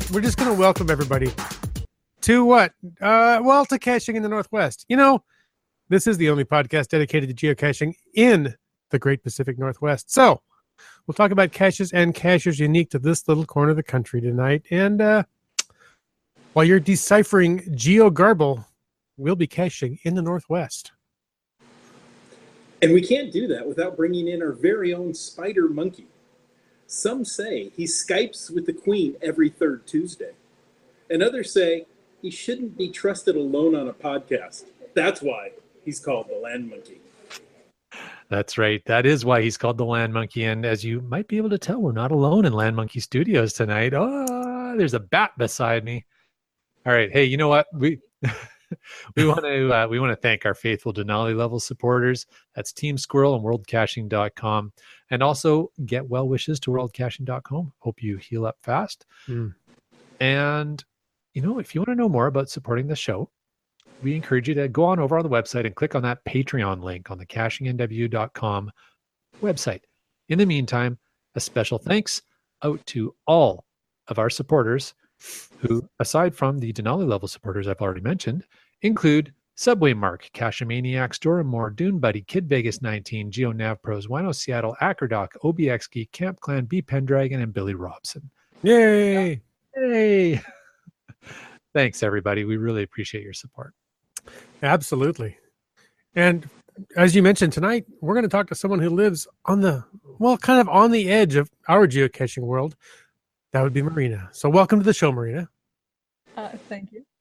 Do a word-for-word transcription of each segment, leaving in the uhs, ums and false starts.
we're just going to welcome everybody to what? Uh, well, to caching in the Northwest. You know, this is the only podcast dedicated to geocaching in the Great Pacific Northwest. So we'll talk about caches and caches unique to this little corner of the country tonight. And uh, while you're deciphering GeoGarble, we'll be caching in the Northwest. And we can't do that without bringing in our very own Spider Monkey. Some say he Skypes with the Queen every third Tuesday. And others say he shouldn't be trusted alone on a podcast. That's why he's called the Land Monkey. That's right. That is why he's called the Land Monkey. And as you might be able to tell, we're not alone in Land Monkey Studios tonight. Oh, there's a bat beside me. All right. Hey, you know what? We we want to uh, we want to thank our faithful Denali level supporters. That's Team Squirrel and world caching dot com. And also get well wishes to world caching dot com. Hope you heal up fast. Mm. And, you know, if you want to know more about supporting the show, we encourage you to go on over on the website and click on that Patreon link on the caching n w dot com website. In the meantime, a special thanks out to all of our supporters who, aside from the Denali level supporters I've already mentioned, include Subway Mark, Cachamaniac, Store and More, Dune Buddy, Kid Vegas nineteen, Geo Nav Pros, Wino Seattle, Acrodoc, O B X Geek, Camp Clan, B Pendragon, and Billy Robson. Yay! Yay! Thanks, everybody. We really appreciate your support. Absolutely. And as you mentioned tonight, we're going to talk to someone who lives on the, well, kind of on the edge of our geocaching world. That would be Marina. So welcome to the show, Marina. Uh, thank you.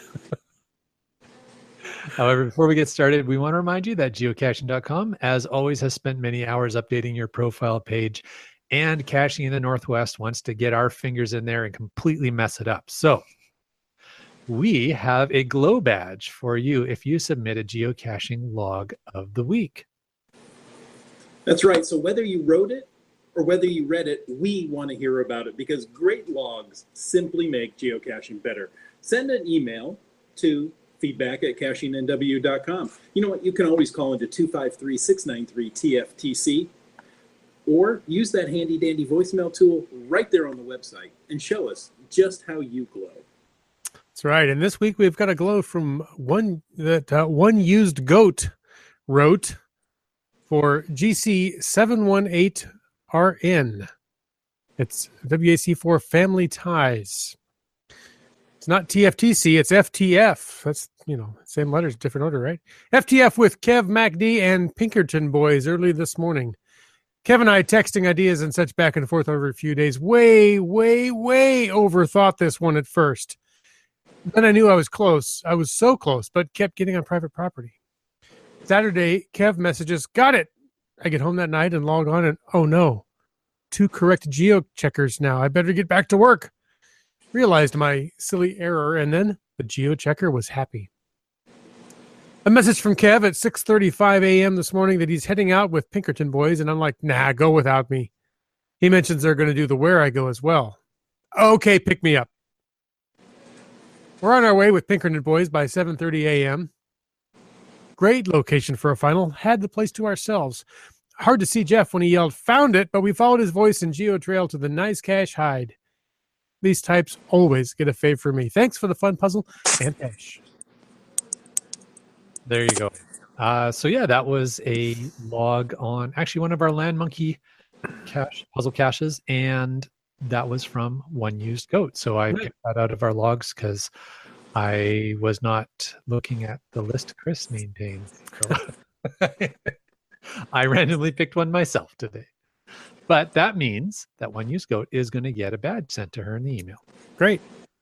However, before we get started, we want to remind you that geocaching dot com, as always, has spent many hours updating your profile page, and Caching in the Northwest wants to get our fingers in there and completely mess it up. So we have a glow badge for you if you submit a geocaching log of the week. That's right. So whether you wrote it or whether you read it, we want to hear about it because great logs simply make geocaching better. Send an email to feedback at caching n w dot com. You know what? You can always call into two five three, six nine three, T F T C or use that handy dandy voicemail tool right there on the website and show us just how you glow. That's right. And this week we've got a glow from one that uh, One Used Goat wrote for G C seven one eight R N. It's W A C four Family Ties. It's not T F T C, it's F T F. That's, you know, same letters, different order, right? F T F with Kev, MacD, and Pinkerton boys early this morning. Kev and I texting ideas and such back and forth over a few days. Way, way, way overthought this one at first. Then I knew I was close. I was so close, but kept getting on private property. Saturday, Kev messages, got it. I get home that night and log on and, oh no, two correct geo checkers now. I better get back to work. Realized my silly error, and then the geo checker was happy. A message from Kev at six thirty-five a.m. this morning that he's heading out with Pinkerton boys, and I'm like, nah, go without me. He mentions they're going to do the Where I Go as well. Okay, pick me up. We're on our way with Pinkerton boys by seven thirty a.m. Great location for a final. Had the place to ourselves. Hard to see Jeff when he yelled, found it, but we followed his voice and geo-trail to the nice cache hide. These types always get a fave for me. Thanks for the fun puzzle and cache. There you go. Uh, so yeah, that was a log on actually one of our Land Monkey cache, puzzle caches, and that was from One Used Goat. So I picked that out of our logs because I was not looking at the list Chris maintained. So I randomly picked one myself today. But that means that One Used Goat is going to get a badge sent to her in the email. Great.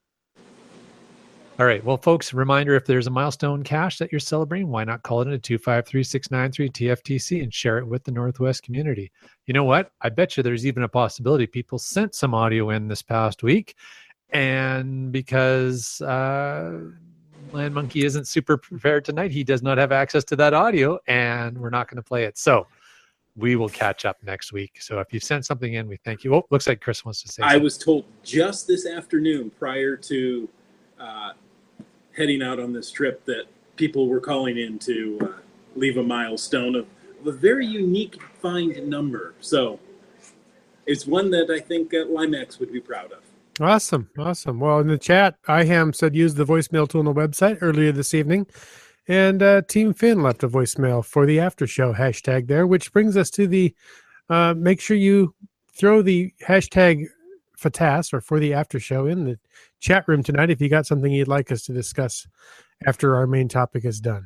All right. Well, folks, reminder, if there's a milestone cache that you're celebrating, why not call it in a two five three, six nine three T F T C and share it with the Northwest community. You know what? I bet you there's even a possibility people sent some audio in this past week. And because uh, Land Monkey isn't super prepared tonight, he does not have access to that audio, and we're not going to play it. So we will catch up next week. So if you sent something in, we thank you. Oh, looks like Chris wants to say I something. was told just this afternoon prior to uh, heading out on this trip that people were calling in to uh, leave a milestone of, of a very unique find number. So it's one that I think uh, Limex would be proud of. Awesome. Awesome. Well, in the chat, IHAM said use the voicemail tool on the website earlier this evening. And uh, Team Finn left a voicemail for the after show hashtag there, which brings us to the uh, make sure you throw the hashtag F A T A S or for the after show in the chat room tonight if you got something you'd like us to discuss after our main topic is done.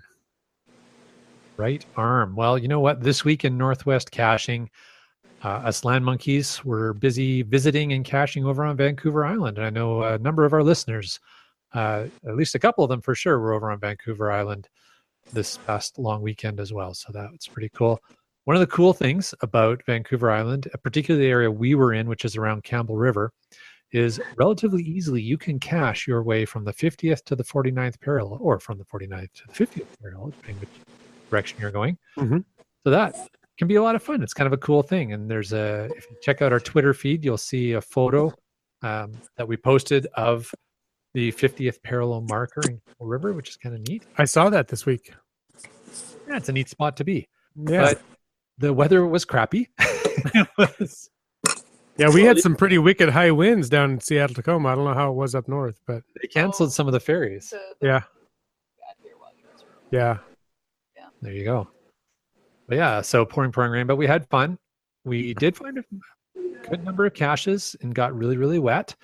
Right arm. Well, you know what? This week in Northwest Caching, uh, us land monkeys were busy visiting and caching over on Vancouver Island. And I know a number of our listeners, uh, at least a couple of them for sure, were over on Vancouver Island this past long weekend as well. So that's pretty cool. One of the cool things about Vancouver Island, particularly the area we were in, which is around Campbell River, is relatively easily you can cache your way from the fiftieth to the forty-ninth parallel, or from the forty-ninth to the fiftieth parallel, depending which direction you're going. Mm-hmm. So that can be a lot of fun. It's kind of a cool thing. And there's a, if you check out our Twitter feed, you'll see a photo um, that we posted of the fiftieth parallel marker in Campbell River, which is kind of neat. I saw that this week. Yeah, it's a neat spot to be. Yeah. But the weather was crappy. It was, Yeah, we had some pretty wicked high winds down in Seattle, Tacoma. I don't know how it was up north, but they canceled some of the ferries. The, the yeah, bad here while you guys were- yeah. There you go. But yeah, so pouring, pouring rain, but we had fun. We did find a good number of caches and got really, really wet.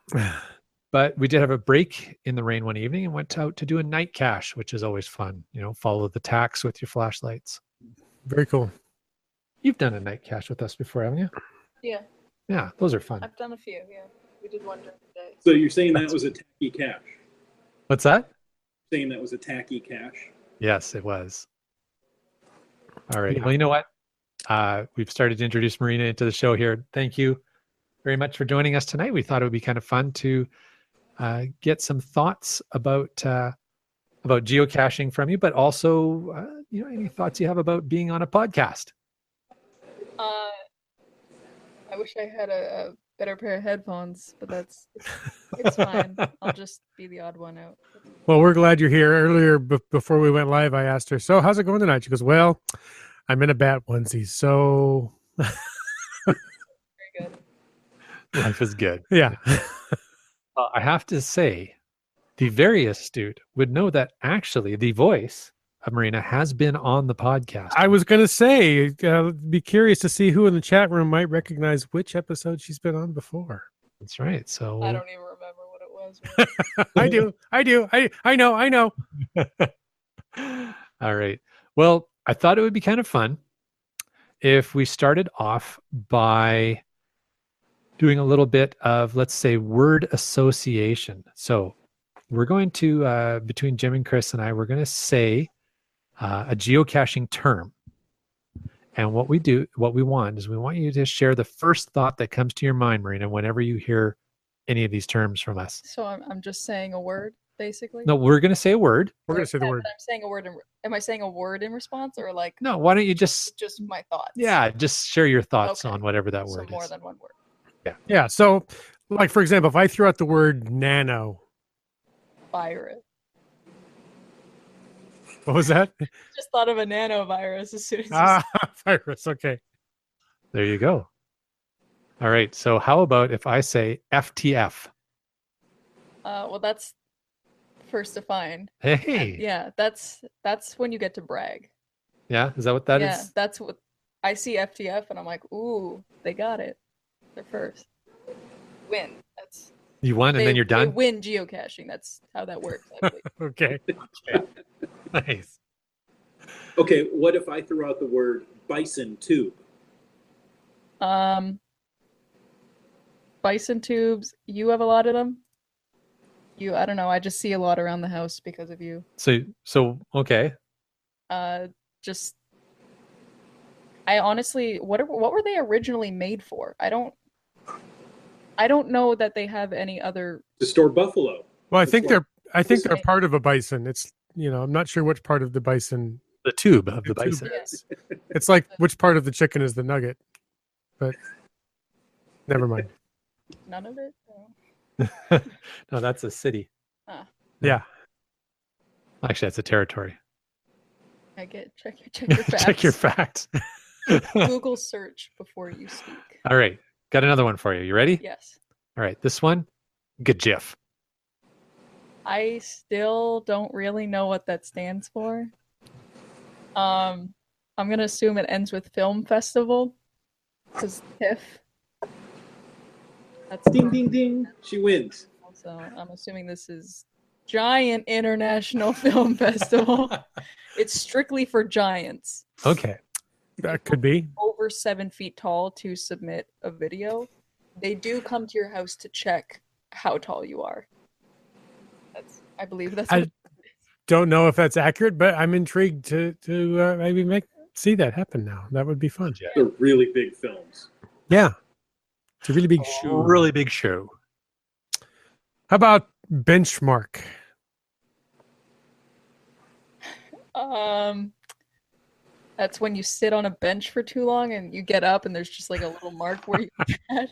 But we did have a break in the rain one evening and went out to do a night cache, which is always fun. You know, follow the tacks with your flashlights. Very cool. You've done a night cache with us before, haven't you? Yeah, Yeah, those are fun. I've done a few. Yeah, we did one during the day. So you're saying that was a tacky cache? What's that? Saying that was a tacky cache? Yes, it was. All right. Yeah. Well, you know what? Uh, we've started to introduce Marina into the show here. Thank you very much for joining us tonight. We thought it would be kind of fun to uh, get some thoughts about uh, about geocaching from you, but also, uh, you know, any thoughts you have about being on a podcast. Uh, I wish I had a, a better pair of headphones, but that's it's, it's fine. I'll just be the odd one out. Well, we're glad you're here. Earlier, b- before we went live, I asked her, so how's it going tonight? She goes, well, I'm in a bat onesie, so Very good. Life is good. yeah. Uh, I have to say, the very astute would know that actually the voice of Marina has been on the podcast. I was going to say, uh, be curious to see who in the chat room might recognize which episode she's been on before. That's right. So I don't even remember what it was. I do. I do. I, I know. I know. All right. Well, I thought it would be kind of fun if we started off by doing a little bit of, let's say, word association. So we're going to, uh, between Jim and Chris and I, we're going to say uh, a geocaching term. And what we do, what we want is we want you to share the first thought that comes to your mind, Marina, whenever you hear any of these terms from us. So I'm I'm just saying a word, basically. No, we're going to say a word. We're going to say the Yeah, word. but I'm saying a word. In, am I saying a word in response, or like No, why don't you just, just my thoughts? yeah, just share your thoughts Okay. on whatever that So word more is. than one word. Yeah. So, like, for example, if I threw out the word nano, Virus. what was that? Just thought of a nanovirus as soon as you ah, virus. Okay. There you go. All right. So how about if I say F T F? Uh, well, that's first defined. Hey. Yeah, that's that's when you get to brag. Yeah. Is that what that is? yeah, that's what I see F T F, and I'm like, ooh, they got it. They're first. Win. That's You won and they, then you're they done? win geocaching. That's how that works. I believe. Okay. Nice. Okay, what if I threw out the word bison tube? um, bison tubes. You have a lot of them. You, I don't know. I just see a lot around the house because of you. So, so, okay. Uh, just. I honestly, what are, what were they originally made for? I don't. I don't know that they have any other. To store buffalo. Well, I think they're. I think Just they're make- part of a bison. It's you know I'm not sure which part of the bison. The tube of the The tube bison. is. It's like which part of the chicken is the nugget, but never mind. None of it. No. No, that's a city. Yeah. Actually, that's a territory. I get check your check your facts. Check your facts. Google search before you speak. All right. Got another one for you. You ready? Yes. All right. This one GIF. I still don't really know what that stands for. Um, I'm gonna assume it ends with film festival, because TIFF. That's Ding, ding, ding. She wins. So I'm assuming this is Giant International Film Festival. It's strictly for giants Okay. That could be. over seven feet tall to submit a video. They do come to your house to check how tall you are. That's, I believe that's. I What don't know if that's accurate, but I'm intrigued to to uh, maybe make see that happen now. That would be fun. They're really big films. Yeah, it's a really big show. Really big show. How about benchmark? Um, that's when you sit on a bench for too long and you get up and there's just like a little mark where you at.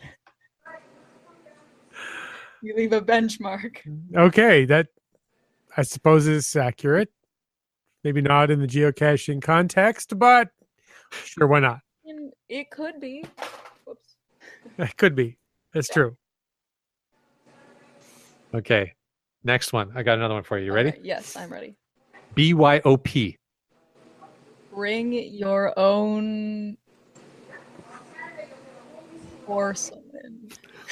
You leave a benchmark. Okay, that I suppose is accurate. Maybe not in the geocaching context, but sure, why not? And it could be. Whoops. It could be. That's Yeah. true. Okay. Next one. I got another one for you. You ready? Okay, yes, I'm ready. B Y O P. Bring your own porcelain.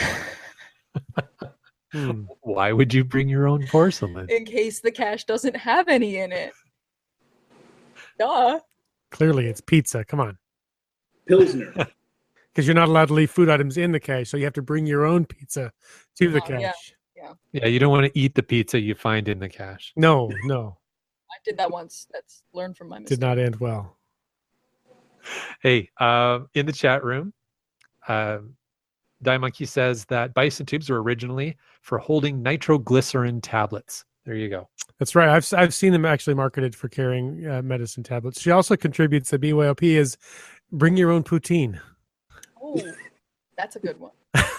Hmm. Why would you bring your own porcelain? In case the cache doesn't have any in it. Duh. Clearly, it's pizza. Come on, Pilsner. because you're not allowed to leave food items in the cache, so you have to bring your own pizza to the Oh, yeah. cache. Yeah, you don't want to eat the pizza you find in the cache. No, no, I did that once. That's learned from my mistake. did not end well. Hey, uh, in the chat room, uh, Die Monkey says that bison tubes were originally for holding nitroglycerin tablets. There you go. That's right. I've I've seen them actually marketed for carrying uh, medicine tablets. She also contributes to B Y O P is bring your own poutine. Oh, that's a good one.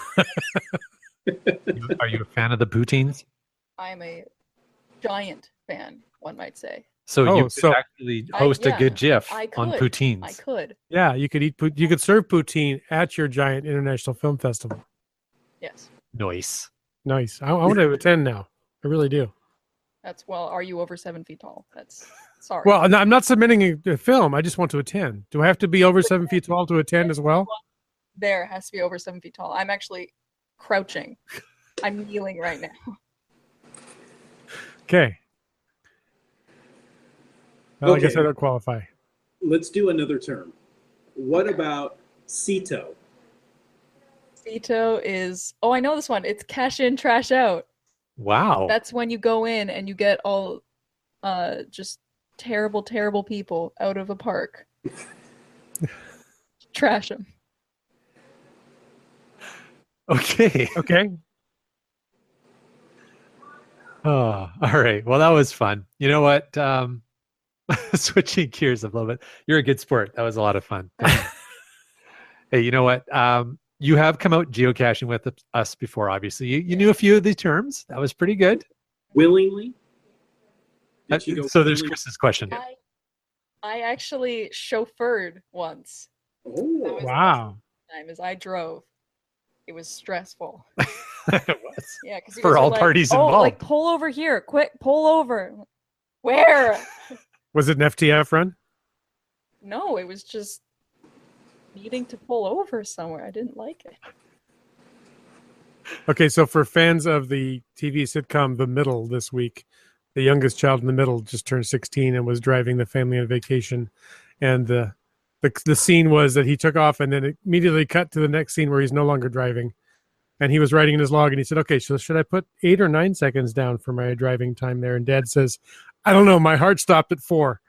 You- Are you a fan of the poutines? I'm a giant fan, one might say. So Oh, you could so- actually I- host yeah, a good GIF I on could. poutines. I could. Yeah, you could eat. pout- You could serve poutine at your giant international film festival. Yes. Nice. Nice. I, I want to attend now. I really do. That's well, are you over seven feet tall? That's sorry. Well, I'm not- I'm not submitting a, a film. I just want to attend. Do I have to be over seven feet tall to attend as well? There has to be over seven feet tall. I'm actually crouching. I'm kneeling right now. Okay. Well, I guess Okay. I don't qualify. Let's do another term. What about CETO? Veto is oh, I know this one. It's cash in, trash out. Wow. That's when you go in and you get all uh just terrible, terrible people out of a park. Trash them. Okay. Okay. Oh, all right. Well, that was fun. You know what? Um, switching gears a little bit. You're a good sport. That was a lot of fun. Hey, you know what? Um, you have come out geocaching with us before, obviously. You, you knew a few of these terms. That was pretty good. Willingly? Did Uh, she go so there's willingly? Chris's question. I I actually chauffeured once. That Oh, was Wow. the time as I drove. It was stressful. It was. Yeah, because For all parties oh, involved." like pull over here, quick, pull over. Where? Was it an F T F run? No, it was just needing to pull over somewhere. I didn't like it. Okay, so for fans of the T V sitcom The Middle this week, the youngest child in the middle just turned sixteen and was driving the family on vacation. And the, the the scene was that he took off and then it immediately cut to the next scene where he's no longer driving. And he was writing in his log and he said, okay, so should I put eight or nine seconds down for my driving time there? And Dad says, I don't know. My heart stopped at four.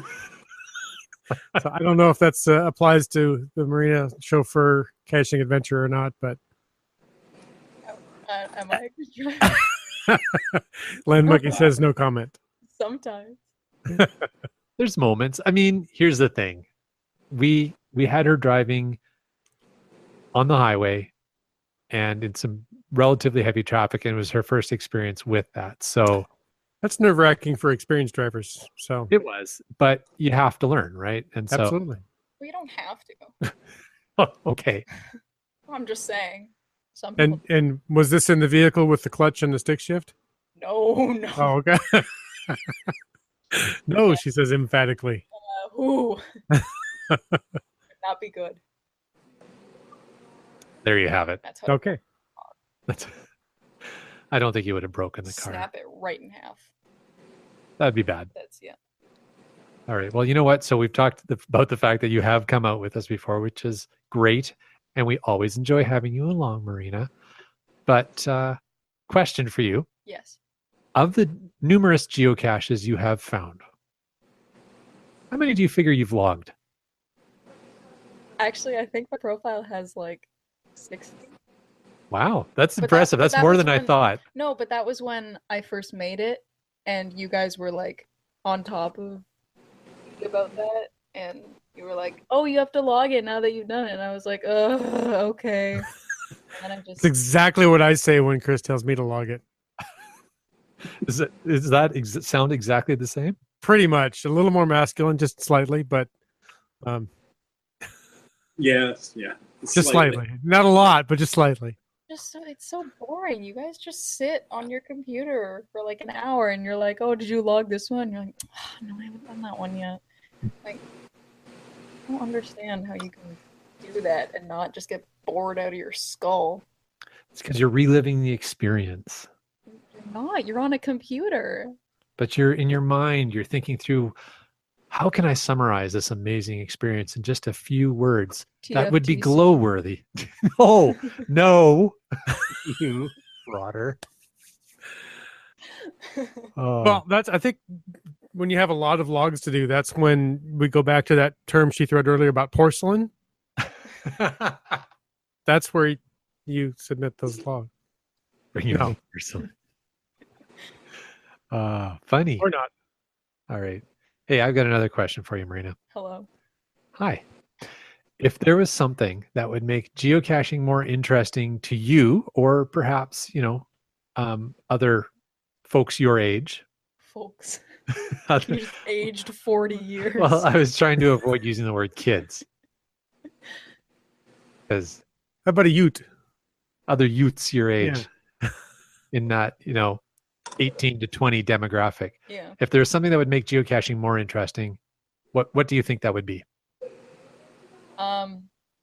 So I don't know if that's uh, applies to the Marina chauffeur caching adventure or not, but Uh, am I a good driver? Land Monkey says no comment. Sometimes. There's moments. I mean, here's the thing. We we had her driving on the highway and in some relatively heavy traffic, and it was her first experience with that. So That's nerve wracking for experienced drivers. So it was, but you have to learn, right? And so absolutely. We don't have to. Oh, okay. I'm just saying. Some people. And and was this in the vehicle with the clutch and the stick shift? No, no. Oh, okay. No, she says emphatically. Uh, ooh. Would not be good. There you have it. That's how. Okay. That's, I don't think you would have broken the car. Snap it right in half. That'd be bad. That's yeah. All right. Well, you know what? So we've talked the, about the fact that you have come out with us before, which is great. And we always enjoy having you along, Marina. But uh, question for you. Yes. Of the numerous geocaches you have found, how many do you figure you've logged? Actually, I think my profile has like sixty. Wow. That's But that- impressive. but That's that more was than I when- thought. No, but that was when I first made it, and you guys were like on top of me about that, and you were like, "Oh, you have to log it now that you've done it." And I was like, "Ugh, okay." And then I just It's exactly what I say when Chris tells me to log it. Is it is that ex- sound exactly the same? Pretty much. A little more masculine, just slightly, but um, Yes, yeah. just slightly. Not a lot, but just slightly. just so it's so boring. You guys just sit on your computer for like an hour, and you're like, "Oh, did you log this one?" You're like, oh, "No, I haven't done that one yet." Like, I don't understand how you can do that and not just get bored out of your skull. It's because you're reliving the experience. You're not. You're on a computer. But you're in your mind, you're thinking through, how can I summarize this amazing experience in just a few words that would be T F T C. glow worthy? Oh, no. You frauder. Oh, Well, that's I think when you have a lot of logs to do, that's when we go back to that term she threw out earlier about porcelain. That's where you submit those logs. bring your No. own person. Uh, funny. Or not. All right. Hey, I've got another question for you, Marina. Hello. Hi. If there was something that would make geocaching more interesting to you, or perhaps, you know, um, other folks your age. Folks. other- You just aged forty years. well, I was trying to avoid using the word kids. Because How about a ute? other youths your age in that, you know, eighteen to twenty demographic. Yeah. If there's something that would make geocaching more interesting, what what do you think that would be? Um.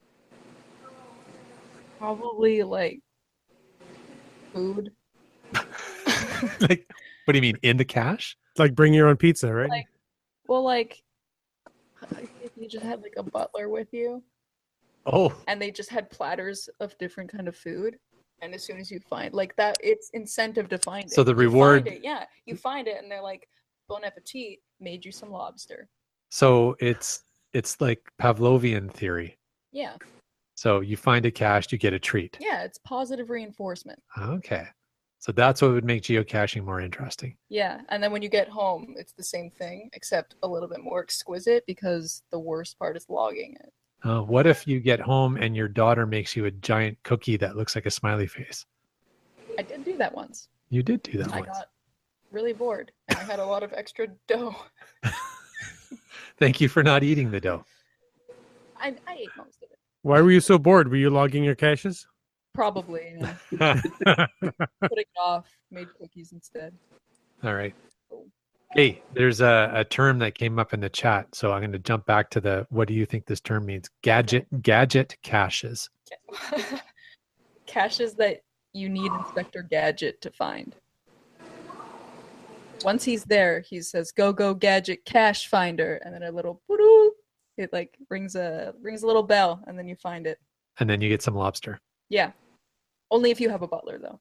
Probably like food. Like, what do you mean, in the cache? Like bring your own pizza, right? Like- Well, like if you just had like a butler with you, Oh, and they just had platters of different kind of food, and as soon as you find like that, it's incentive to find it. So the You find reward- it, yeah, you find it, and they're like, "Bon appetit, made you some lobster." so it's it's like Pavlovian theory. Yeah, So you find a cache, you get a treat. yeah, it's positive reinforcement. Okay. So that's what would make geocaching more interesting. Yeah, and then when you get home, it's the same thing, except a little bit more exquisite because the worst part is logging it. Uh, what if you get home and your daughter makes you a giant cookie that looks like a smiley face? I did do that once. You did do that I once. got really bored, and I had a lot of extra dough. Thank you for not eating the dough. I, I ate most of it. Why were you so bored? Were you logging your caches? Probably, yeah. Putting it off, made cookies instead. All right. Hey, there's a, a term that came up in the chat, so I'm going to jump back to the what do you think this term means? Gadget gadget caches. Caches that you need Inspector Gadget to find. Once he's there, he says, "Go go Gadget Cache Finder," and then a little boodoo, it like rings a rings a little bell, and then you find it. And then you get some lobster. Yeah, only if you have a butler though.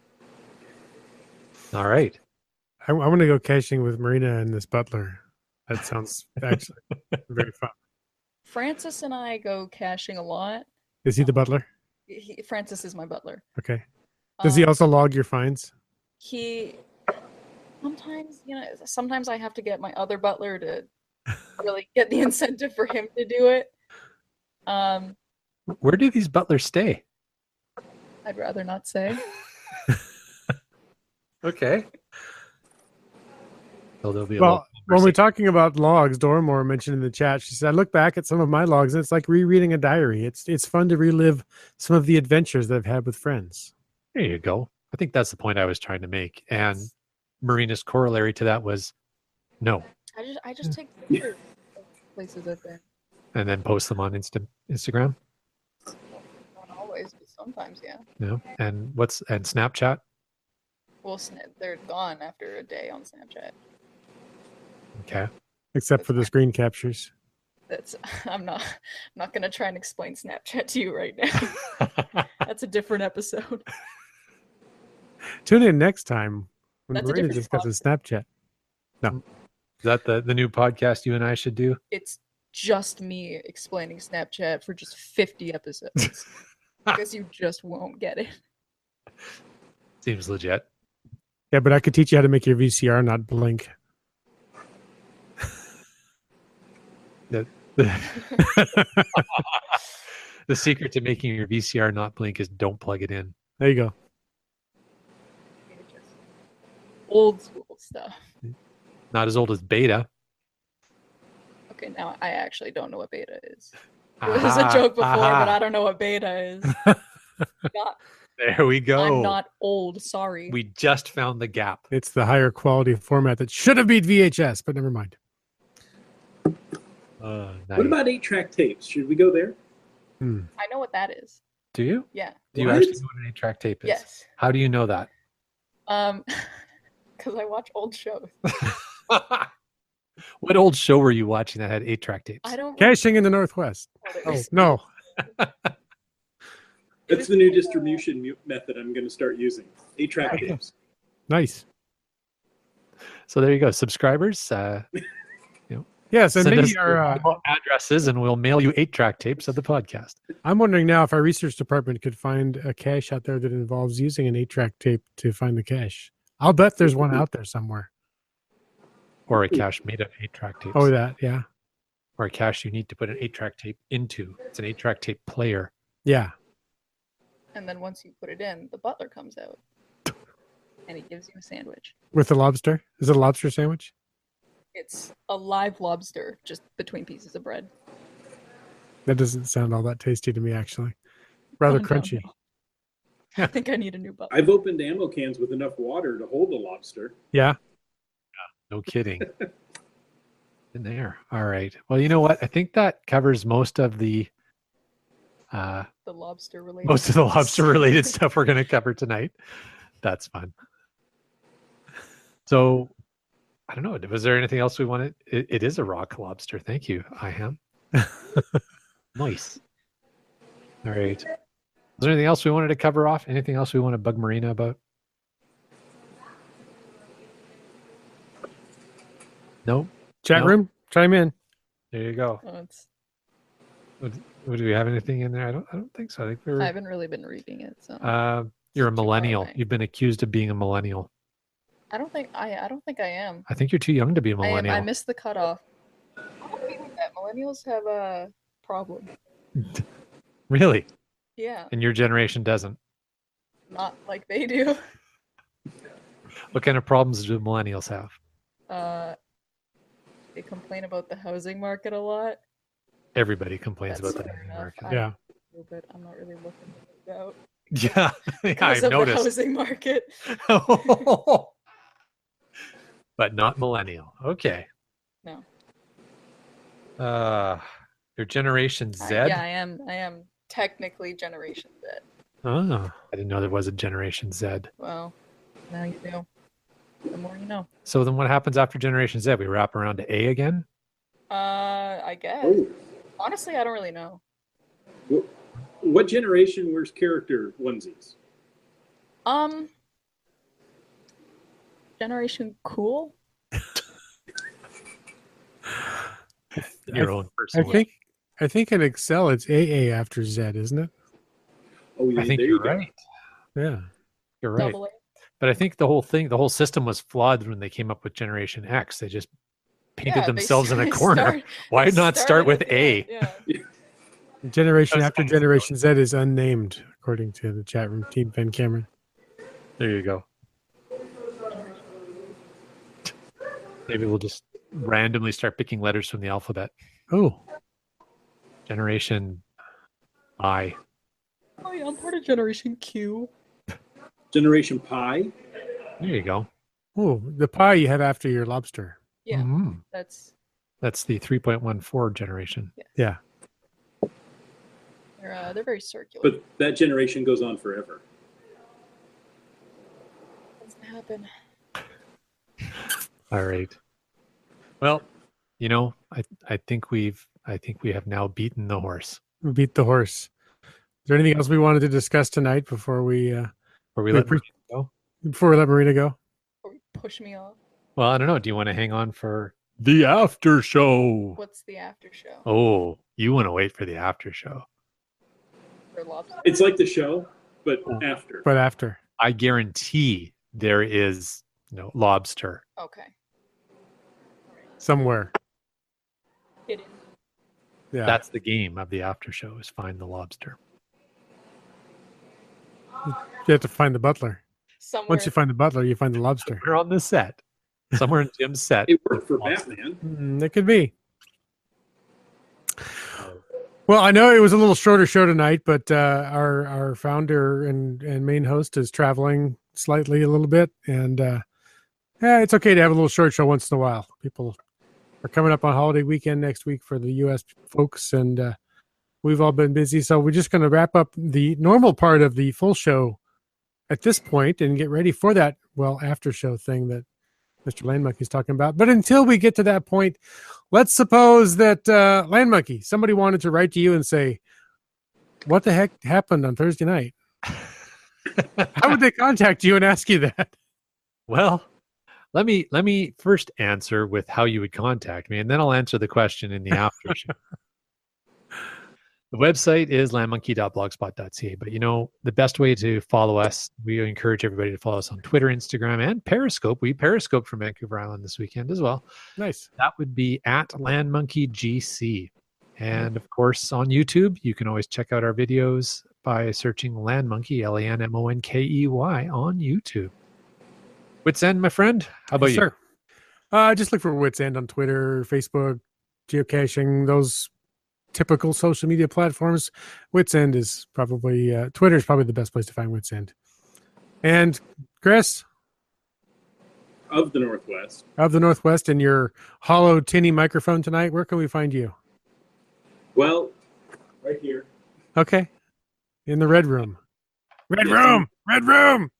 All right. I, I want to go caching with Marina and this butler. That sounds actually very fun. Francis and I go caching a lot. Is he the butler? He, Francis is my butler. Okay. Does he Um, also log your finds? he sometimes you know sometimes I have to get my other butler to really get the incentive for him to do it. um Where do these butlers stay? I'd rather not say. Okay. So there'll be a Well, little when we're Mercy. talking about logs, Dormore mentioned in the chat, she said, I look back at some of my logs and it's like rereading a diary. It's it's fun to relive some of the adventures that I've had with friends. There you go. I think that's the point I was trying to make. And Marina's corollary to that was no, I just I just take pictures of places I've been. and then post them on Insta Instagram. Not always, but sometimes, yeah. No, and what's and Snapchat? Well, sna- they're gone after a day on Snapchat. Okay. Except for the screen captures. That's I'm not I'm not gonna try and explain Snapchat to you right now. That's a different episode. Tune in next time when That's a Marina different discusses Snapchat. Is that the, the new podcast you and I should do? It's just me explaining Snapchat for just fifty episodes. Because you just won't get it. Seems legit. Yeah, but I could teach you how to make your V C R not blink. The, the secret to making your V C R not blink is don't plug it in. There you go. Old school stuff. Not as old as beta. Okay, now I actually don't know what beta is. It was a joke before, aha. but I don't know what beta is. Not, There we go. I'm not old, sorry. We just found the gap. It's the higher quality format that should have been V H S, but never mind. Uh, What about eight-track tapes? Should we go there? Hmm. I know what that is. Do you? Yeah. Do you What? actually know what an eight-track tape is? Yes. How do you know that? Um, because I watch old shows. What old show were you watching that had eight-track tapes? I don't. Caching in the Northwest. remember. Oh, no. That's the new distribution mu- method I'm going to start using. Eight-track Okay. tapes. Nice. So there you go. Subscribers, uh, Yes, and send maybe us our, your uh, email addresses and we'll mail you eight-track tapes of the podcast. I'm wondering now if our research department could find a cache out there that involves using an eight-track tape to find the cache. I'll bet there's one out there somewhere. Or a cache made of eight-track tapes. Oh, that, yeah. Or a cache you need to put an eight-track tape into. It's an eight-track tape player. Yeah. And then once you put it in, the butler comes out. And he gives you a sandwich. With the lobster? Is it a lobster sandwich? It's a live lobster just between pieces of bread. That doesn't sound all that tasty to me, actually. Rather Oh, no, crunchy. no. I think I need a new butler. I've opened ammo cans with enough water to hold a lobster. Yeah. No kidding. In there. All right. Well, you know what? I think that covers most of the uh, The lobster related. most of the lobster related stuff we're going to cover tonight. That's fun. So, I don't know. Was there anything else we wanted? It, it is a rock lobster. Thank you, I am. Nice. All right. Is there anything else we wanted to cover off? Anything else we want to bug Marina about? No. Chat No. room, chime in. There you go. Oh, it's, Would, would we have anything in there? I don't. I don't think so. I think we I were. haven't really been reading it, so Uh, you're a Too far millennial. away. You've been accused of being a millennial. I don't think I I don't think I am. I think you're too young to be a I am millennial. I missed the cutoff. I'm okay with that. Millennials have a problem. Really? Yeah, And your generation doesn't. not like they do. What kind of problems do millennials have? Uh, they complain about the housing market a lot. Everybody complains That's about the fair housing enough. market. I- Yeah. But I'm not really looking to move out Yeah, yeah because I've of the noticed. housing market. But not millennial. Okay. No. Uh, your Generation I- Z? yeah, I am. I am technically Generation Z. Oh, I didn't know there was a Generation Z. Well, now you do. The more you know. So then what happens after Generation Z? We wrap around to A again? Uh, I guess. Oh, Honestly, I don't really know. wh- what generation wears character onesies? Um, Generation Cool. Your I- own I personal. think I think in Excel it's A A after Z, isn't it? Oh, yeah, I think there you're you go. right. Yeah. You're right. Double A. But I think the whole thing, the whole system was flawed when they came up with Generation X. They just painted Yeah, they themselves in a start- corner. start- Why they not start started with it, A? Yeah, yeah. Generation That's after fine. Generation Z is unnamed, according to the chat room team, Ben Cameron. There you go. Maybe we'll just randomly start picking letters from the alphabet. Oh, Generation I. Oh yeah, I'm part of Generation Q. Generation Pi. There you go. oh, the pie you have after your lobster. Yeah, Mhm. that's That's the three point one four generation. Yeah. they're uh, they're very circular. But that generation goes on forever. Doesn't happen. All right. Well, you know, I I think we've I think we have now beaten the horse. We beat the horse. Is there anything else we wanted to discuss tonight before we uh, Or we We let pre- Marina go? before we let Marina go? Or push me off. Well, I don't know. Do you want to hang on for the after show? What's the after show Oh, you want to wait for the after show? for lobster? It's like the show, but after. But after. I guarantee there is no lobster. Okay. Somewhere. Hidden. Yeah. That's the game of the after show is find the lobster. You have to find the butler. Somewhere. Once you find the butler, you find the lobster. We're on the set. Somewhere in Jim's set. It worked for Batman. Mm, it could be. Well, I know it was a little shorter show tonight, but uh, our our founder and, and main host is traveling slightly a little bit, and uh, yeah, it's okay to have a little short show once in a while. People are coming up on holiday weekend next week for the U S folks, and uh, we've all been busy, so we're just going to wrap up the normal part of the full show at this point and get ready for that well after show thing that Mister Land Monkey's talking about. But until we get to that point, let's suppose that uh, Land Monkey, somebody wanted to write to you and say, what the heck happened on Thursday night? How would they contact you and ask you that? Well, let me let me first answer with how you would contact me, and then I'll answer the question in the after show. The website is landmonkey dot blogspot dot c a. But you know, the best way to follow us, we encourage everybody to follow us on Twitter, Instagram, and Periscope. We Periscope from Vancouver Island this weekend as well. Nice. That would be at LandMonkeyGC. And of course, on YouTube, you can always check out our videos by searching Land Monkey, L A N M O N K E Y, on YouTube. Wits End, my friend. How about Yes, you? sir. Uh, just look for Wits End on Twitter, Facebook, geocaching, those typical social media platforms. Wits End is probably, uh, Twitter is probably the best place to find Wits End. And Chris, Of the Northwest. of the Northwest, and your hollow tinny microphone tonight, where can we find you? Well, right here. Okay. In the red room. Red Yes. room. Red room.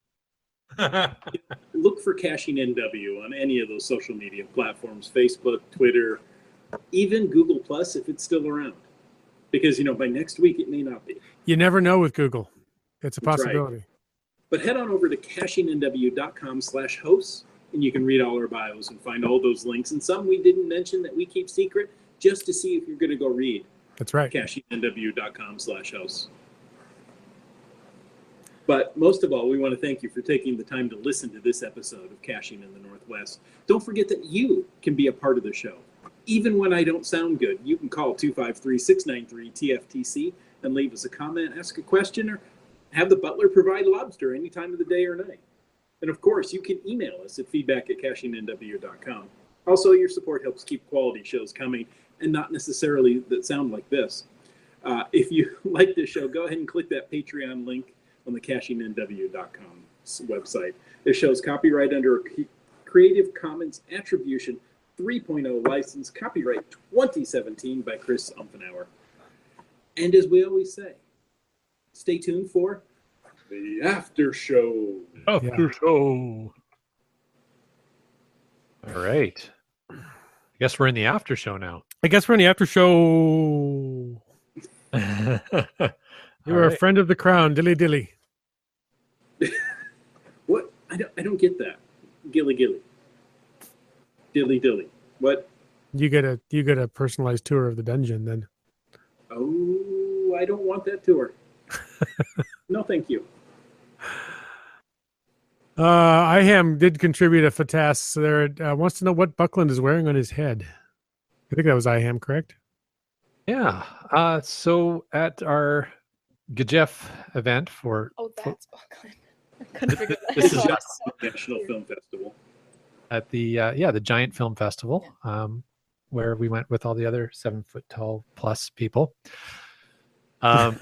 Look for Caching N W on any of those social media platforms, Facebook, Twitter, even Google Plus if it's still around. Because, you know, by next week it may not be. You never know with Google. It's a That's right. possibility. But head on over to caching N W dot com slash hosts, and you can read all our bios and find all those links. And some we didn't mention that we keep secret just to see if you're going to go read That's right. caching N W dot com slash hosts. But most of all, we want to thank you for taking the time to listen to this episode of Caching in the Northwest. Don't forget that you can be a part of the show. Even when I don't sound good, you can call two five three, six nine three, T F T C and leave us a comment, ask a question, or have the butler provide lobster any time of the day or night. And of course, you can email us at feedback at caching N W dot com. Also, your support helps keep quality shows coming and not necessarily that sound like this. Uh, if you like this show, go ahead and click that Patreon link on the caching N W dot com website. This show is copyright under a Creative Commons Attribution three point oh license, copyright twenty seventeen by Chris Umfenauer. And as we always say, stay tuned for the after show. After Yeah. show. All right. I guess we're in the after show now. I guess we're in the after show. You All are a right. friend of the crown, dilly dilly. What? I don't, I don't get that. Gilly gilly. Dilly dilly. What? You get a you get a personalized tour of the dungeon then. Oh, I don't want that tour. No, thank you. Uh, Iham did contribute a FATAS there. Uh, wants to know what Buckland is wearing on his head. I think that was Iham, correct? Yeah. Uh, so at our Gajef event for Oh, that's Buckland. I couldn't figure that This is out. Just National Film Festival. at the uh, yeah the Giant Film Festival, um, where we went with all the other seven foot tall plus people. Um,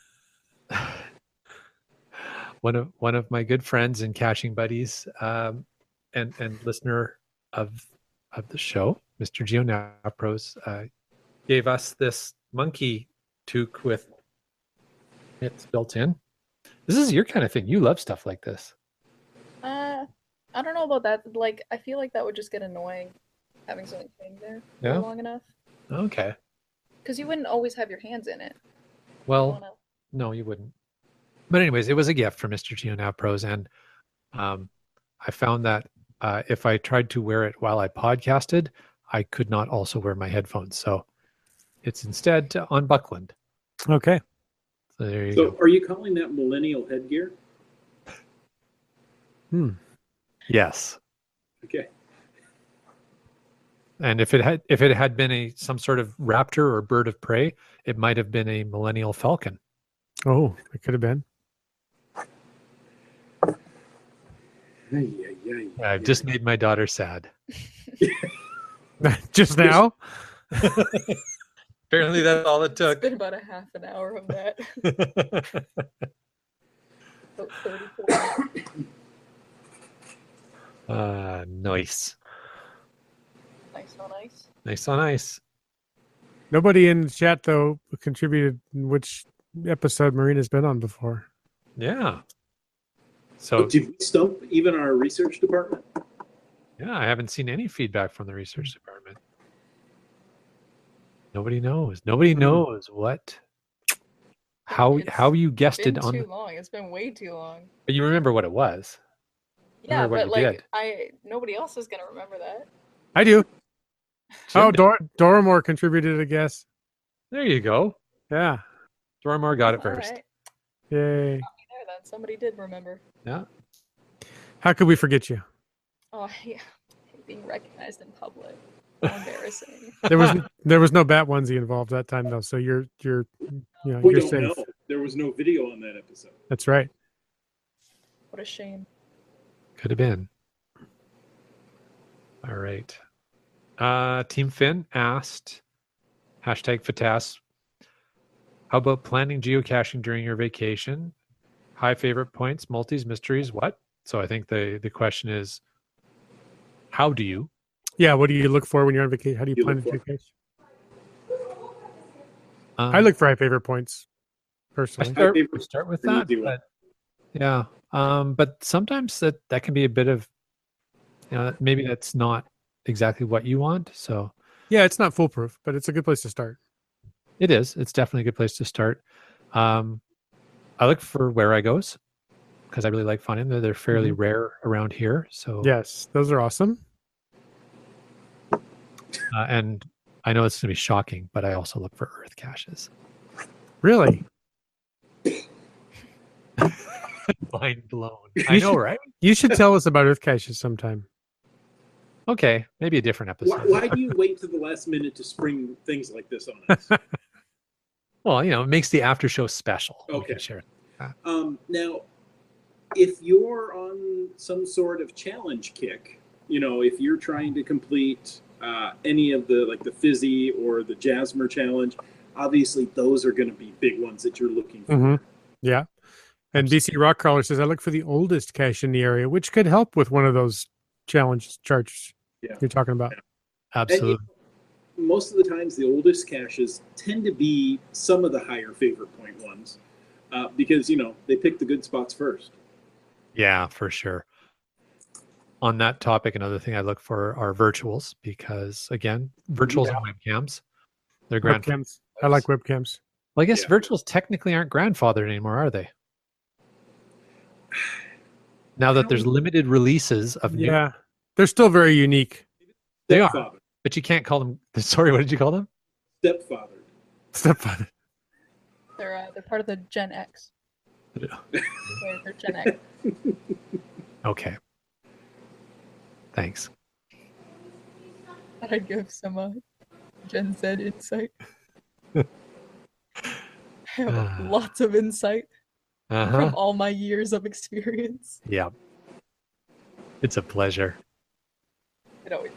one of one of my good friends and caching buddies, um, and and listener of of the show, Mister Geonapros, uh, gave us this monkey toque with it's built in. This is your kind of thing. You love stuff like this. Uh, I don't know about that. Like, I feel like that would just get annoying having something hang there for Yeah? long enough. Okay. Because you wouldn't always have your hands in it. You Well, wanna- no, you wouldn't. But anyways, it was a gift from Mister Geonapros, and um, I found that uh, if I tried to wear it while I podcasted, I could not also wear my headphones. So it's instead on Buckland. Okay. So there you So, go. are you calling that millennial headgear? Hmm. Yes. Okay. And if it had if it had been a some sort of raptor or bird of prey, it might have been a millennial falcon. Oh, it could have been. Ay, ay, ay, I've ay. just made my daughter sad. Just now? Apparently, that's all it It's took. been about a half an hour of that. About thirty-four. uh, nice, Nice on ice. nice on ice. Nobody in the chat, though, contributed which episode Marina's been on before. Yeah. Oh, So did we stump even our research department? yeah, I haven't seen any feedback from the research department. Nobody knows. Nobody Hmm. knows what how It's how you It's guessed been it on. too The, long. It's been way too long. but you remember what it was. Yeah, Remember what but you like did. I nobody else is gonna remember that. I do. Jim Oh, did. Dor- Doramore contributed, I guess. There you go. Yeah. Doramore got it All first. right. Yay. There then. Somebody did remember. Yeah. How could we forget you? Oh yeah. Being recognized in public. How embarrassing. There was there was no bat onesie involved that time though, so you're you're you know We you're don't safe. know. There was no video on that episode. That's right. What a shame. Could have been. All right. Uh, Team Finn asked, hashtag Fatas, how about planning geocaching during your vacation? High favorite points, multis, mysteries, what? So I think the, the question is, how do you? Yeah. What do you look for when you're on vacation? How do you, You plan look to for- vacation? Um, I look for high favorite points I personally. start, favorite- we start with pretty that. easy one. But, yeah. Um, but sometimes that, that can be a bit of, you know, maybe that's not exactly what you want. So Yeah, it's not foolproof, but it's a good place to start. it is. It's definitely a good place to start. Um, I look for where I goes because I really like finding them. They're fairly Mhm. rare around here. So Yes, those are awesome. uh, and I know it's going to be shocking, but I also look for earth caches. Really? Mind blown. I know, right? You should tell us about earth caches sometime. Okay, maybe a different Why, episode. why do you wait to the last minute to spring things like this on us? Well, you know, it makes the after show special. We can Okay. share it. Um, now, if you're on some sort of challenge kick, you know, if you're trying to complete uh, any of the like the Fizzy or the Jasmer challenge, obviously those are going to be big ones that you're looking for. Mhm. Yeah. And B C Rockcrawler says, I look for the oldest cache in the area, which could help with one of those challenge charges Yeah. you're talking about. Absolutely. Most of the times, the oldest caches tend to be some of the higher favorite point ones uh, because you know they pick the good spots first. Yeah, for sure. On that topic, another thing I look for are virtuals because, again, virtuals and webcams, they're grandfathered. Webcams. I like webcams. Well, I guess Yeah. virtuals technically aren't grandfathered anymore, are they? Now that there's limited releases of new, Yeah. They're still very unique. They are. Stepfather. but you can't call them. Sorry, what did you call them? Stepfather. Stepfather. They're uh, they're part of the Gen X. Yeah. They're, they're Gen X. Okay. Thanks. Thought I'd give some uh, Gen Z insight. I have Ah. lots of insight Uh from huh. all my years of experience. Yeah. It's a pleasure. It always is.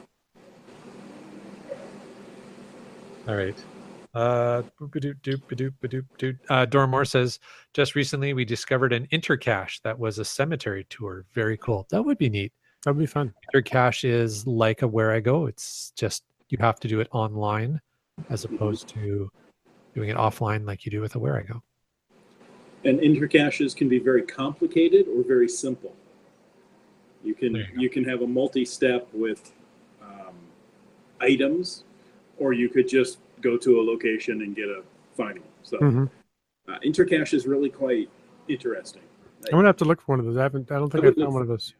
All right. Uh, boop-a-doop, doop-a-doop, ba-doop, doop. uh, Dora Moore says, just recently we discovered an intercache that was a cemetery tour. Very cool. That would be neat. That'd be fun. Intercache is like a Where I Go. It's just you have to do it online as opposed to doing it offline like you do with a Where I Go. And intercaches can be very complicated or very simple. You can There you go. you can have a multi-step with um, items, or you could just go to a location and get a final. So hmm uh, intercache is really quite interesting. I'm gonna have to look for one of those. I haven't. I don't think I I would found look one of those.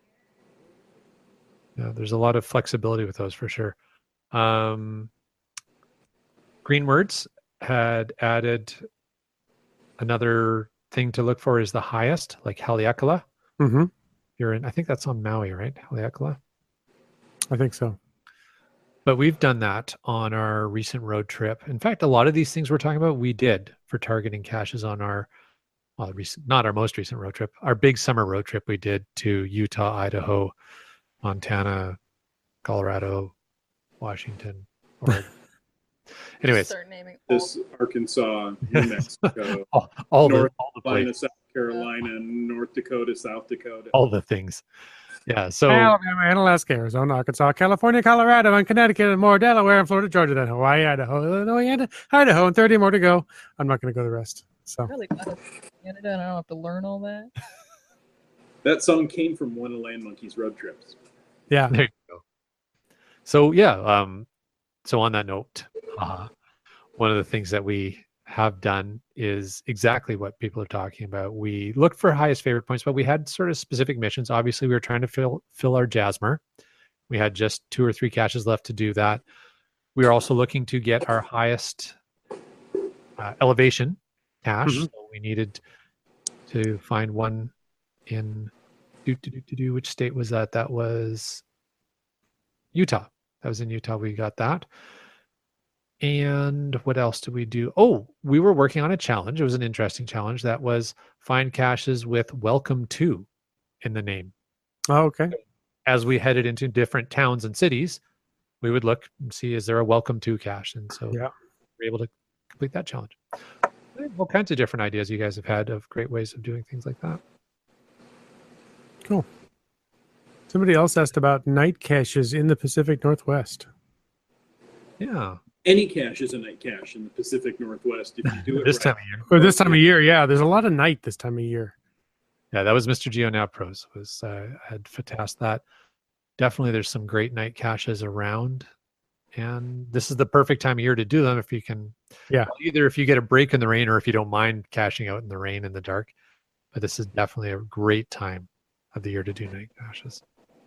Yeah, there's a lot of flexibility with those for sure. Um, Green Words had added another thing to look for is the highest, like Haleakala. hmm You're in, I think that's on Maui, right? Haleakala. I think so. But we've done that on our recent road trip. In fact, a lot of these things we're talking about, we did for targeting caches on our, well, recent, not our most recent road trip, our big summer road trip we did to Utah, Idaho, Montana, Colorado, Washington, Oregon. Anyways, Start naming all This Arkansas, New Mexico, all, all the North all the Carolina, places, South Carolina, North Dakota, South Dakota. all the things. Yeah. So Alabama and Alaska, Arizona, Arkansas, California, Colorado, and Connecticut, and more. Delaware and Florida, Georgia, then Hawaii, Idaho, Illinois, and Idaho, and thirty more to go. I'm not going to go the rest. So really glad it's Canada and I don't have to learn all that. That song came from one of Land Monkey's road trips. yeah, there you go. So yeah. Um, so on that note, uh, one of the things that we have done is exactly what people are talking about. We looked for highest favorite points, but we had sort of specific missions. Obviously, we were trying to fill fill our Jasmer. We had just two or three caches left to do that. We are also looking to get our highest uh, elevation cache. Mhm. So we needed to find one in do, do, do, do, do, which state was that? That was Utah. That was in Utah. We got that. And what else did we do? Oh, we were working on a challenge. It was an interesting challenge that was find caches with welcome to in the name. oh, okay. As we headed into different towns and cities, we would look and see, is there a welcome to cache? And so Yeah. we're able to complete that challenge. All kinds of different ideas you guys have had of great ways of doing things like that. Cool. Somebody else asked about night caches in the Pacific Northwest. Yeah. Any cache is a night cache in the Pacific Northwest if you do it This right. time of year. Or this time of year, yeah. There's a lot of night this time of year. Yeah, that was Mister Geo Now Pros. Was uh, had tasked that. Definitely, there's some great night caches around, and this is the perfect time of year to do them if you can. Yeah. well, either if you get a break in the rain or if you don't mind caching out in the rain in the dark. But this is definitely a great time of the year to do night caches.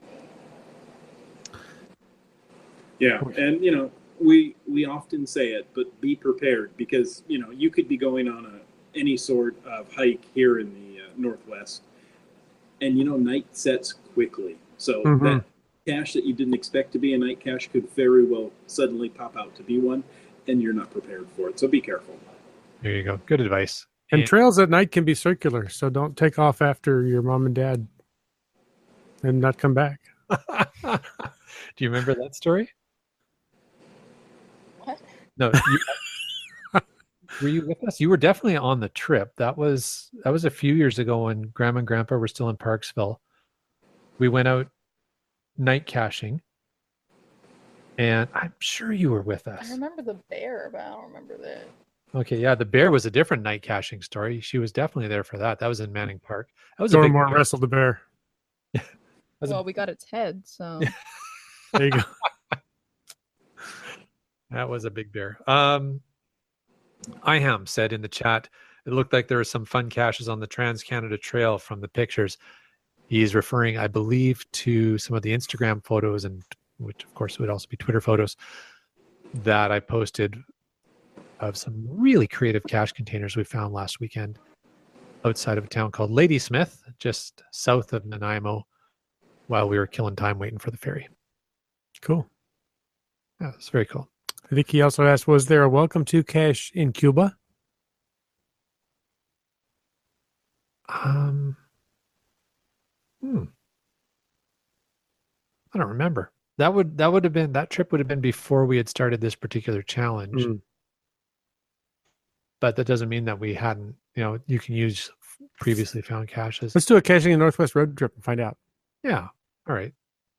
Yeah, and you know, we we often say it, but be prepared because you know you could be going on a any sort of hike here in the uh, Northwest, and you know night sets quickly. So Mhm. that cache that you didn't expect to be a night cache could very well suddenly pop out to be one, and you're not prepared for it. So be careful. There you go. Good advice. And And- trails at night can be circular, so don't take off after your mom and dad and not come back. Do you remember that story? What? No. You, were you with us? You were definitely on the trip. That was that was a few years ago when Grandma and Grandpa were still in Parksville. We went out night caching, and I'm sure you were with I us. remember the bear, but I don't remember the. Okay, yeah, the bear was a different night caching story. She was definitely there for that. That was in Manning Park. That was a Dora big Moore bear. wrestled the bear. was a- Well, we got its head, so. There you go. That was a big bear. Um, Iham said in the chat, it looked like there were some fun caches on the Trans-Canada Trail from the pictures. He's referring, I believe, to some of the Instagram photos, and which of course would also be Twitter photos that I posted of some really creative cache containers we found last weekend outside of a town called Ladysmith, just south of Nanaimo, while we were killing time waiting for the ferry. Cool. Yeah, it's very cool. I think he also asked, was there a welcome to cache in Cuba? Um, hmm. I don't remember. That would that would have been that trip would have been before we had started this particular challenge. Mm. But that doesn't mean that we hadn't. You know, you can use previously found caches. Let's do a caching and Northwest road trip and find out. Yeah. All right.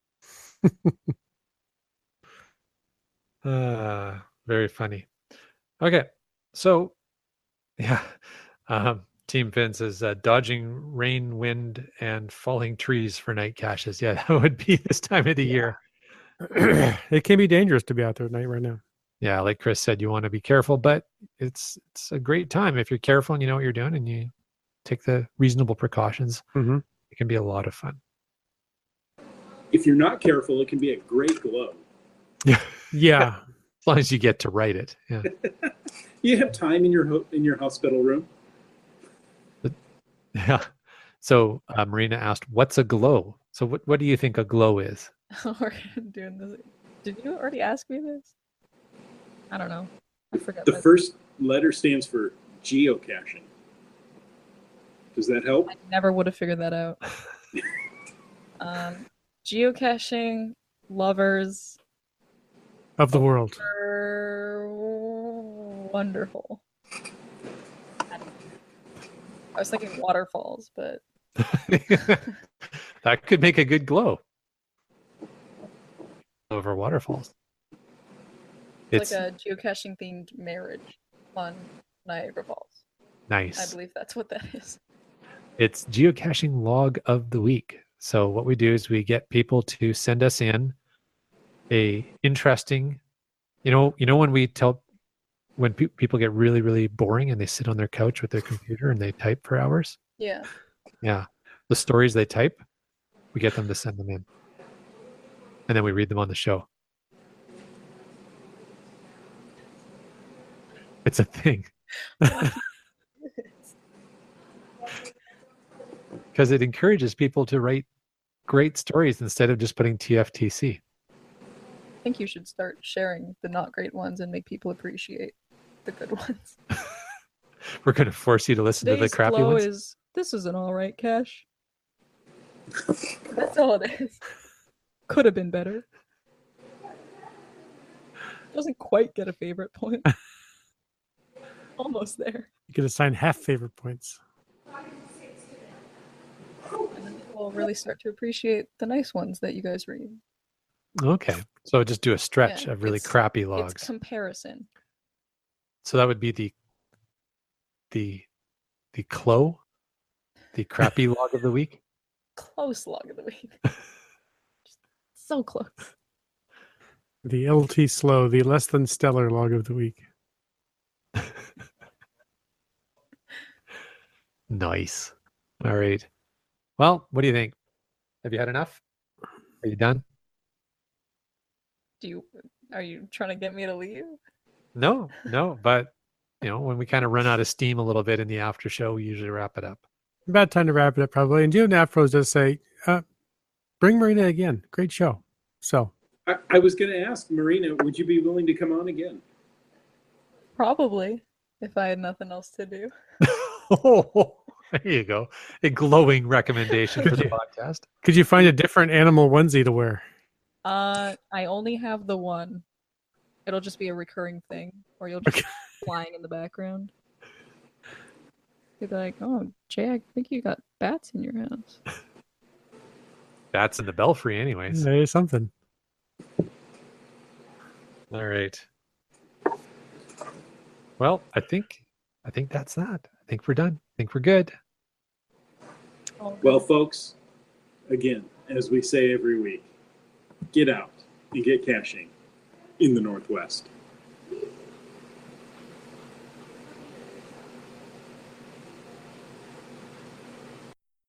uh, very funny. Okay. So, yeah. Um, Team Finn says uh, dodging rain, wind, and falling trees for night caches. Yeah, that would be this time of the year. It can be dangerous to be out there at night right now. Yeah, like Chris said, you want to be careful, but it's it's a great time if you're careful and you know what you're doing and you take the reasonable precautions. Mm-hmm. It can be a lot of fun. If you're not careful, it can be a great glow. Yeah, Yeah. as long as you get to write it. Yeah. You have time in your ho- in your hospital room. Yeah. So uh, Marina asked, "What's a glow?" So what what do you think a glow is? We're doing this. Did you already ask me this? I don't know. I forgot. The my- first letter stands for geocaching. Does that help? I never would have figured that out. um, geocaching lovers Of the world. are wonderful. I was thinking waterfalls, but That could make a good glow over waterfalls. it's It's like a geocaching themed marriage on Niagara Falls. nice. I believe that's what that is. It's geocaching log of the week. So what we do is we get people to send us in a interesting, you know, you know when we tell when pe- people get really really boring and they sit on their couch with their computer and they type for hours. Yeah. Yeah, the stories they type, we get them to send them in, and then we read them on the show. It's a thing. Because it encourages people to write great stories instead of just putting T F T C. I think you should start sharing the not great ones and make people appreciate the good ones. We're going to force you to listen to the Today's crappy glow ones. is this is an all right cache. That's all it is. Could have been better. Doesn't quite get a favorite point. Almost there. You can assign half favorite points. And then we'll really start to appreciate the nice ones that you guys read. Okay, so just do a stretch Yeah, of really it's- crappy It's logs. comparison. So that would be the the the clo, the crappy log of the week. Close log of the week. Just so close. The L T slow, the less than stellar log of the week. Nice. All right. Well, what do you think? Have you had enough? Are you done? Do you are you trying to get me to leave? No, no. But you know, when we kind of run out of steam a little bit in the after show, we usually wrap it up. About time to wrap it up, probably. And Jim Nafros does say, uh, bring Marina again. Great show. So, I, I was going to ask Marina, would you be willing to come on again? Probably, if I had nothing else to do. Oh, there you go. A glowing recommendation for the Yeah. podcast. could you find a different animal onesie to wear? Uh, I only have the one. It'll just be a recurring thing, or you'll just Okay. be flying in the background. You'll be like, "Oh, Jay, I think you got bats in your house." That's in the belfry, anyways. There's something. All right. Well, I think I think that's that. I think we're done. I think we're good. Oh, Well, folks, again, as we say every week, get out and get caching in the Northwest.